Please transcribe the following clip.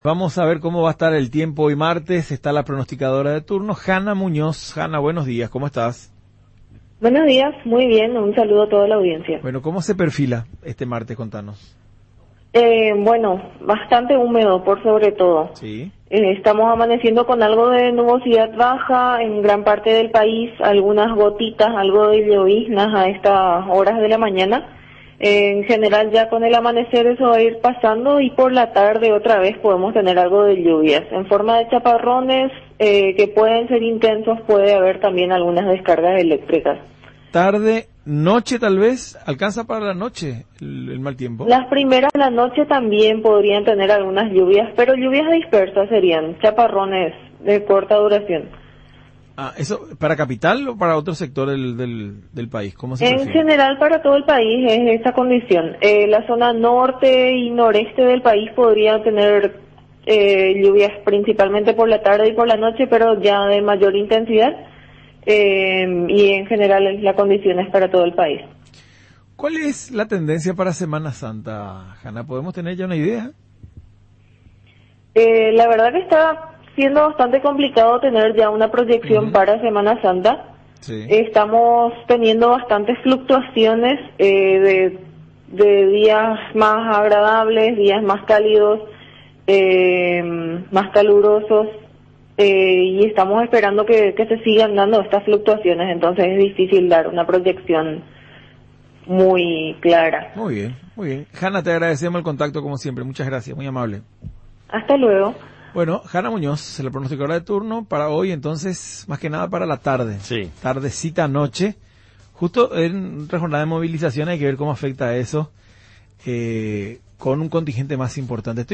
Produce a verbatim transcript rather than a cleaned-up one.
Vamos a ver cómo va a estar el tiempo hoy martes. Está la pronosticadora de turno, Hanna Muñoz. Hanna, buenos días, ¿cómo estás? Buenos días, muy bien, un saludo a toda la audiencia. Bueno, ¿cómo se perfila este martes? Contanos. Eh, bueno, bastante húmedo por sobre todo. Sí. Eh, estamos amaneciendo con algo de nubosidad baja en gran parte del país, algunas gotitas, algo de lloviznas a estas horas de la mañana. Eh, en general ya con el amanecer eso va a ir pasando y por la tarde otra vez podemos tener algo de lluvias. En forma de chaparrones eh, que pueden ser intensos, puede haber también algunas descargas eléctricas. Tarde, noche tal vez, ¿alcanza para la noche el, el mal tiempo? Las primeras de la noche también podrían tener algunas lluvias, pero lluvias dispersas serían, chaparrones de corta duración. Ah, ¿eso para capital o para otro sector del, del, del país? ¿Cómo se En prefiere? general para todo el país es esta condición. Eh, la zona norte y noreste del país podrían tener eh, lluvias principalmente por la tarde y por la noche, pero ya de mayor intensidad. Eh, y en general la condición es para todo el país. ¿Cuál es la tendencia para Semana Santa, Hanna? ¿Podemos tener ya una idea? Eh, la verdad que está siendo bastante complicado tener ya una proyección uh-huh. para Semana Santa. Sí. Estamos teniendo bastantes fluctuaciones eh, de, de días más agradables, días más cálidos, eh, más calurosos. Eh, y estamos esperando que, que se sigan dando estas fluctuaciones, entonces es difícil dar una proyección muy clara. Muy bien, muy bien. Hanna, te agradecemos el contacto como siempre, muchas gracias, muy amable. Hasta luego. Bueno, Hanna Muñoz, la pronosticadora de turno para hoy, entonces, más que nada para la tarde. Sí. Tardecita, noche. Justo en otra jornada de movilización hay que ver cómo afecta eso eh, con un contingente más importante. Estoy